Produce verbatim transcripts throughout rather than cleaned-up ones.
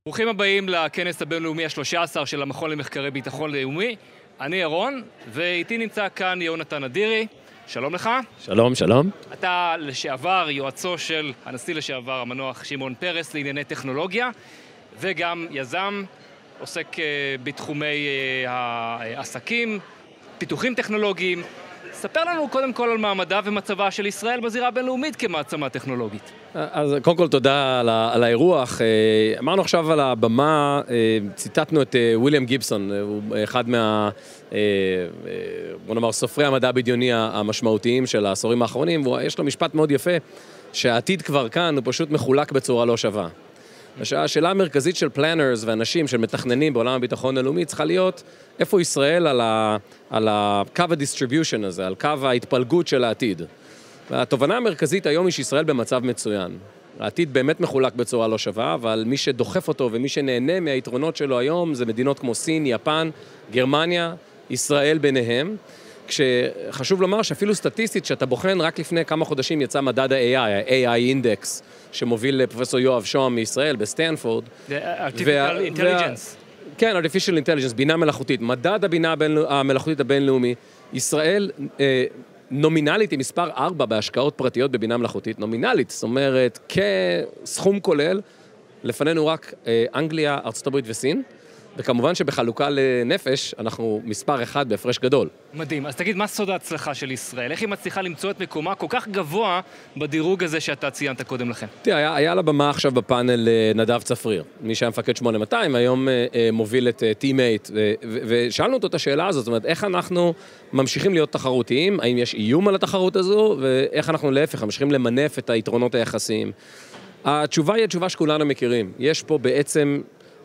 ברוכים הבאים לכנס הבינלאומי ה-שלוש עשרה של המכון למחקרי ביטחון לאומי. אני ירון, ואיתי נמצא כאן יונתן אדירי. שלום לך. שלום, שלום. אתה לשעבר יועצו של הנשיא לשעבר המנוח שמעון פרס לענייני טכנולוגיה, וגם יזם, עוסק בתחומי העסקים, פיתוחים טכנולוגיים. ספר לנו קודם כל על מעמדה ומצבה של ישראל בזירה הבינלאומית כמעצמה טכנולוגית. אז קודם כל תודה על, על האירוח. אמרנו עכשיו על הבמה, ציטטנו את וויליאם גיבסון, הוא אחד מה, בוא נאמר, סופרי המדע הבדיוני המשמעותיים של העשורים האחרונים, ויש לו משפט מאוד יפה, שהעתיד כבר כאן הוא פשוט מחולק בצורה לא שווה. השאלה המרכזית של פלנרס ואנשים של מתכננים בעולם הביטחון הלאומי צריכה להיות איפה ישראל על, ה, על הקו הדיסטריביושן הזה, על קו ההתפלגות של העתיד. והתובנה המרכזית היום היא שישראל במצב מצוין. העתיד באמת מחולק בצורה לא שווה, אבל מי שדוחף אותו ומי שנהנה מהיתרונות שלו היום זה מדינות כמו סין, יפן, גרמניה, ישראל ביניהם. כשחשוב לומר שאפילו סטטיסטית שאתה בוחן, רק לפני כמה חודשים יצא מדד ה-איי איי, ה-איי איי Index, שמוביל פרופסור יואב שוהם מישראל בסטנפורד. Artificial Intelligence. כן, Artificial Intelligence, בינה מלאכותית. מדד הבינה המלאכותית הבינלאומי, ישראל נומינלית היא מספר ארבע בהשקעות פרטיות בבינה מלאכותית, נומינלית, זאת אומרת, כסכום כולל, לפנינו רק אנגליה, ארצות הברית וסין, וכמובן שבחלוקה לנפש אנחנו מספר אחד בהפרש גדול. מדהים. אז תגיד, מה סוד ההצלחה של ישראל? איך היא מצליחה למצוא את מקומה כל כך גבוה בדירוג הזה שאתה ציינת קודם לכן? תראה, היה, היה לה במה עכשיו בפאנל נדב צפריר, מי שהיה מפקד שמונה מאתיים, היום אה, מוביל את טים-מייט, ו- ו- ושאלנו אותו את השאלה הזאת, זאת אומרת, איך אנחנו ממשיכים להיות תחרותיים, האם יש איום על התחרות הזו, ואיך אנחנו להפך, ממשיכים למנף את היתרונות היחסיים. התשובה היא התשובה שכולנו מכירים. יש פה בעצם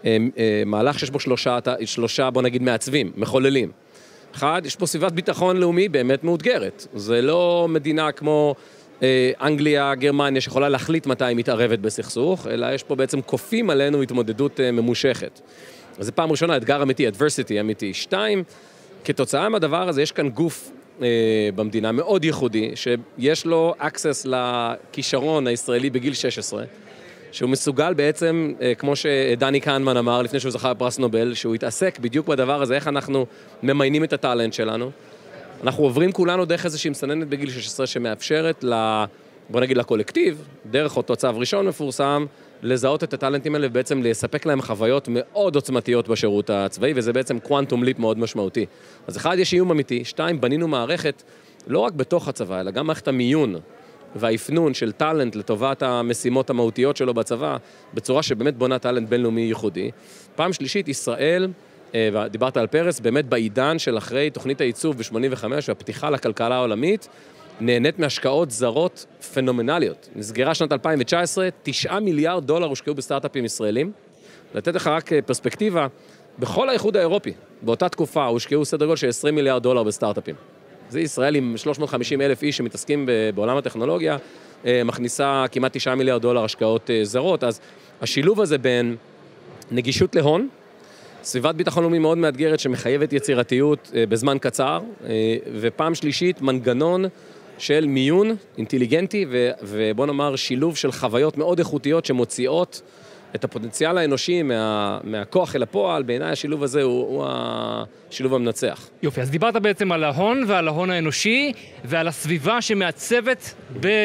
מהלך שיש בו שלושה, שלושה, בוא נגיד, מעצבים, מחוללים. אחד, יש פה סביבת ביטחון לאומי באמת מאותגרת. זה לא מדינה כמו אנגליה, גרמניה, שיכולה להחליט מתי היא מתערבת בסכסוך, אלא יש פה בעצם כופים עלינו התמודדות ממושכת. אז זה פעם ראשונה, אתגר אמיתי, adversity אמיתי. שתיים, כתוצאה מהדבר הזה, יש כאן גוף במדינה מאוד ייחודי, שיש לו access לכישרון הישראלי בגיל שש עשרה, שהוא מסוגל בעצם, כמו שדני קהנמן אמר לפני שהוא זכה בפרס נובל, שהוא התעסק בדיוק בדבר הזה, איך אנחנו ממיינים את הטלנט שלנו. אנחנו עוברים כולנו דרך איזושהי מסננת בגיל שש עשרה שמאפשרת, בוא נגיד, לקולקטיב, דרך אותו צו ראשון מפורסם, לזהות את הטלנטים האלה ובעצם לספק להם חוויות מאוד עוצמתיות בשירות הצבאי, וזה בעצם קוונטום ליפ מאוד משמעותי. אז אחד, יש איום אמיתי. שתיים, בנינו מערכת לא רק בתוך הצבא, אלא גם מערכת המיון והאפנון של טלנט לטובת המשימות המהותיות שלו בצבא, בצורה שבאמת בונה טלנט בינלאומי ייחודי. פעם שלישית, ישראל, ודיברת על פרס, באמת בעידן של אחרי תוכנית הייצוב ב-שמונים וחמש והפתיחה לכלכלה העולמית, נהנית מהשקעות זרות פנומנליות. נסגרה שנת אלפיים תשע עשרה, תשעה מיליארד דולר הושקעו בסטארט-אפים ישראלים. לתת לך רק פרספקטיבה, בכל האיחוד האירופי, באותה תקופה, הושקעו סדר גודל של עשרים מיליארד דולר בסטארט-אפים. זה ישראל עם שלוש מאות וחמישים אלף איש שמתעסקים בעולם הטכנולוגיה, מכניסה כמעט תשעה מיליארד דולר השקעות זרות, אז השילוב הזה בין נגישות להון, סביבת ביטחון לאומי מאוד מאתגרת שמחייבת יצירתיות בזמן קצר, ופעם שלישית מנגנון של מיון אינטליגנטי, ובוא נאמר שילוב של חוויות מאוד איכותיות שמוציאות את הפוטנציאל האנושי מה, מהכוח אל הפועל. בעיניי השילוב הזה הוא, הוא השילוב המנצח. יופי, אז דיברת בעצם על ההון ועל ההון האנושי, ועל הסביבה שמעצבת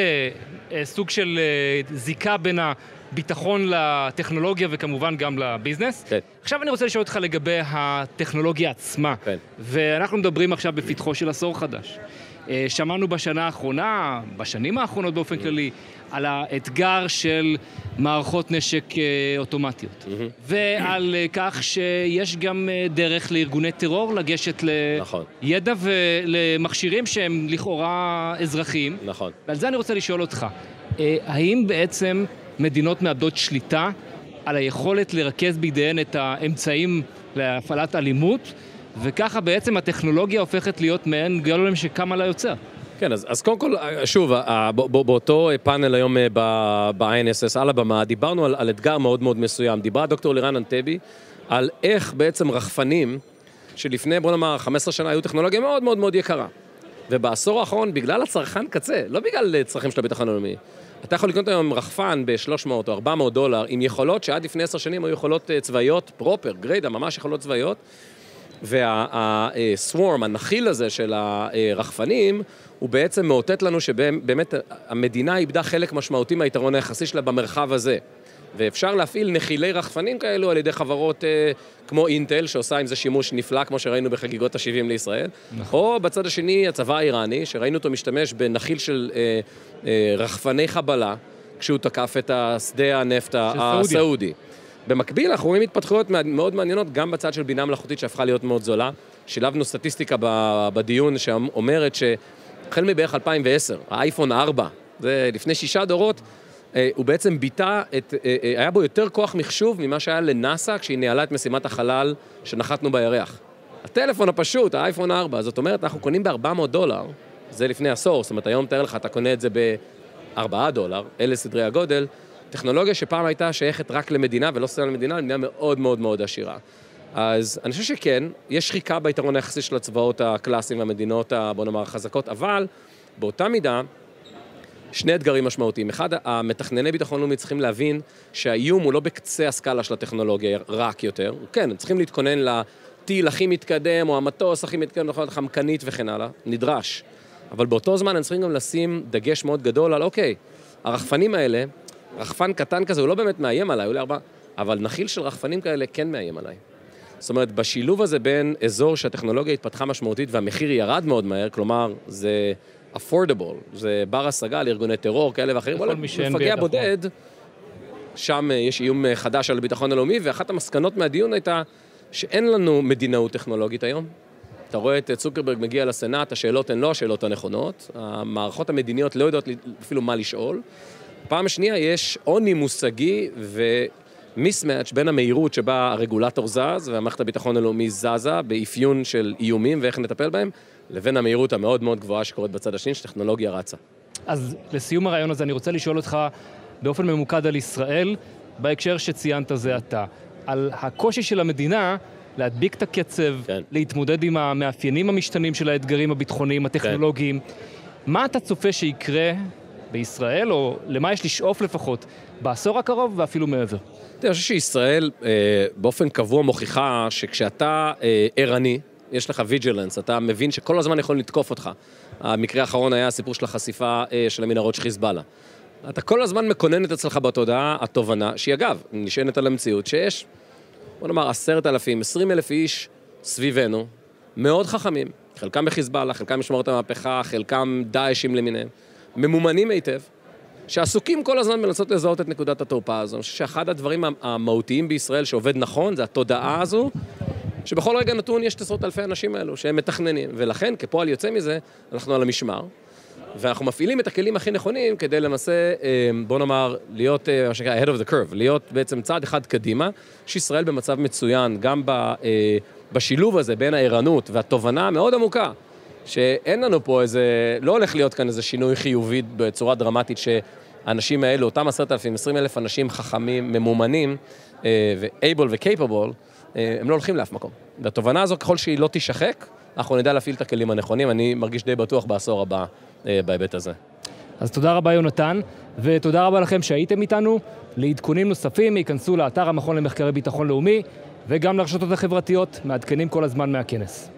בסוג של זיקה בין הביטחון לטכנולוגיה וכמובן גם לביזנס. כן. עכשיו אני רוצה לשאול אותך לגבי הטכנולוגיה עצמה. כן. ואנחנו מדברים עכשיו בפתחו של עשור חדש. שמענו בשנה האחרונה, בשנים האחרונות באופן כללי, על האתגר של מערכות נשק אוטומטיות. ועל כך שיש גם דרך לארגוני טרור לגשת לידע ולמכשירים שהם לכאורה אזרחיים. נכון. ועל זה אני רוצה לשאול אותך, האם בעצם מדינות מאבדות שליטה על היכולת לרכז בידיהן את האמצעים להפעלת אלימות, וככה בעצם הטכנולוגיה הופכת להיות מעין גלולם שקם על היוצר? כן, אז, אז קודם כל, שוב, באותו פאנל היום ב-איי אן אס אס על הבמה, דיברנו על, על אתגר מאוד מאוד מסוים. דיברה דוקטור לירן אנטבי על איך בעצם רחפנים, שלפני, בוא נאמר, חמש עשרה שנה היו טכנולוגיה מאוד מאוד מאוד יקרה. ובעשור האחרון, בגלל הצרכן קצה, לא בגלל צרכים של הביטחון הלאומי, אתה יכול לקנות היום רחפן ב-שלוש מאות או ארבע מאות דולר, עם יכולות שעד לפני עשר שנים היו יכולות צבאיות פרופר, גריידה, ממש יכולות צבאיות, והסוורם, הנחיל הזה של הרחפנים, הוא בעצם מאותת לנו שבאמת המדינה איבדה חלק משמעותי מהיתרון היחסי שלה במרחב הזה. ואפשר להפעיל נחילי רחפנים כאלו על ידי חברות אה, כמו אינטל, שעושה עם זה שימוש נפלא, כמו שראינו בחגיגות ה-שבעים לישראל, נכון. או בצד השני, הצבא האיראני, שראינו אותו משתמש בנחיל של אה, אה, רחפני חבלה, כשהוא תקף את השדה הנפט הסעודי. במקביל, אנחנו רואים התפתחויות מאוד מעניינות, גם בצד של בינה מלאכותית שהפכה להיות מאוד זולה. שילבנו סטטיסטיקה בדיון שאומרת שהחל מבערך אלפיים ועשר, האייפון ארבע, זה לפני שישה דורות, הוא בעצם ביטא, את, היה בו יותר כוח מחשוב ממה שהיה לנאסא כשהיא ניהלה את משימת החלל שנחתנו בירח. הטלפון הפשוט, האייפון ארבע, זאת אומרת, אנחנו קונים ב-ארבע מאות דולר, זה לפני עשור, זאת אומרת, היום תאר לך, אתה קונה את זה ב-ארבעה דולר, אלה סדרי הגודל, טכנולוגיה שפעם הייתה שייכת רק למדינה ולא סתם למדינה, למדינה מאוד מאוד מאוד עשירה. אז אני חושב שכן, יש שחיקה ביתרון היחסי של הצבאות הקלאסיים והמדינות, בוא נאמר, החזקות, אבל באותה מידה, שני אתגרים משמעותיים. אחד, המתכנני ביטחון לאומי צריכים להבין שהאיום הוא לא בקצה הסקאלה של הטכנולוגיה רק יותר. כן, הם צריכים להתכונן לטיל הכי מתקדם, או המטוס הכי מתקדם, נכון, חמקנית וכן הלאה, נדרש. אבל באותו זמן הם צריכים גם לשים דגש מאוד גדול על, אוקיי, הרחפנים האלה, רחפן קטן כזה, הוא לא באמת מאיים עליי, הוא לארבע, אבל נחיל של רחפנים כאלה כן מאיים עליי. זאת אומרת, בשילוב הזה בין אזור שהטכנולוגיה התפתחה משמעותית והמחיר ירד מאוד מהר, כלומר, זה affordable, זה בר השגה לארגוני טרור כאלה ואחרים, אבל מפגע בודד, שם יש איום חדש על הביטחון הלאומי, ואחת המסקנות מהדיון הייתה שאין לנו מדינאות טכנולוגית היום. אתה רואה את צוקרברג מגיע לסנאט, השאלות הן לא השאלות הנכונות, המערכות המדיניות לא יודעות אפילו מה לשאול. פעם שנייה יש עוני מושגי ומיסמאץ' בין המהירות שבה הרגולטור זז, והמערכת הביטחון הלאומי זזה באפיון של איומים ואיך נטפל בהם, לבין המהירות המאוד מאוד גבוהה שקורית בצד השני, שטכנולוגיה רצה. אז לסיום הרעיון הזה אני רוצה לשאול אותך באופן ממוקד על ישראל, בהקשר שציינת זה אתה, על הקושי של המדינה להדביק את הקצב, כן. להתמודד עם המאפיינים המשתנים של האתגרים הביטחוניים, הטכנולוגיים. כן. מה אתה צופה שיקרה בישראל, או למה יש לשאוף לפחות, בעשור הקרוב ואפילו מעבר? אני חושב שישראל אה, באופן קבוע מוכיחה שכשאתה אה, ערני, יש לך ויג'לנס, אתה מבין שכל הזמן יכולים לתקוף אותך. המקרה האחרון היה הסיפור של החשיפה אה, של המנהרות של חיזבאללה. אתה כל הזמן מקונן את אצלך בתודעה התובנה, שהיא אגב, נשענת על המציאות, שיש, בוא נאמר, עשרת אלפים, עשרים אלף איש סביבנו, מאוד חכמים, חלקם בחיזבאללה, חלקם משמרות המהפכה, חלקם דאעשים למיניהם, ממומנים היטב, שעסוקים כל הזמן בלנסות לזהות את נקודת התורפה הזו. אני חושב שאחד הדברים המהותיים בישראל שעובד נכון, זה התודעה הזו, שבכל רגע נתון יש עשרות אלפי אנשים האלו שהם מתכננים, ולכן כפועל יוצא מזה, אנחנו על המשמר, ואנחנו מפעילים את הכלים הכי נכונים כדי לנסה, בוא נאמר, להיות, מה שנקרא, ahead of the curve, להיות בעצם צעד אחד קדימה, שישראל במצב מצוין, גם בשילוב הזה בין הערנות והתובנה המאוד עמוקה, שאין לנו פה איזה, לא הולך להיות כאן איזה שינוי חיובי בצורה דרמטית שהאנשים האלו, אותם עשרת אלפים, עשרים אלף אנשים חכמים, ממומנים, ו-able ו-capable, הם לא הולכים לאף מקום. והתובנה הזו, ככל שהיא לא תשחק, אנחנו נדע להפעיל את הכלים הנכונים, אני מרגיש די בטוח בעשור הבא בהיבט הזה. אז תודה רבה יונתן, ותודה רבה לכם שהייתם איתנו. לעדכונים נוספים, ייכנסו לאתר המכון למחקרי ביטחון לאומי, וגם לרשתות החברתיות, מעדכנים כל הזמן מהכנס.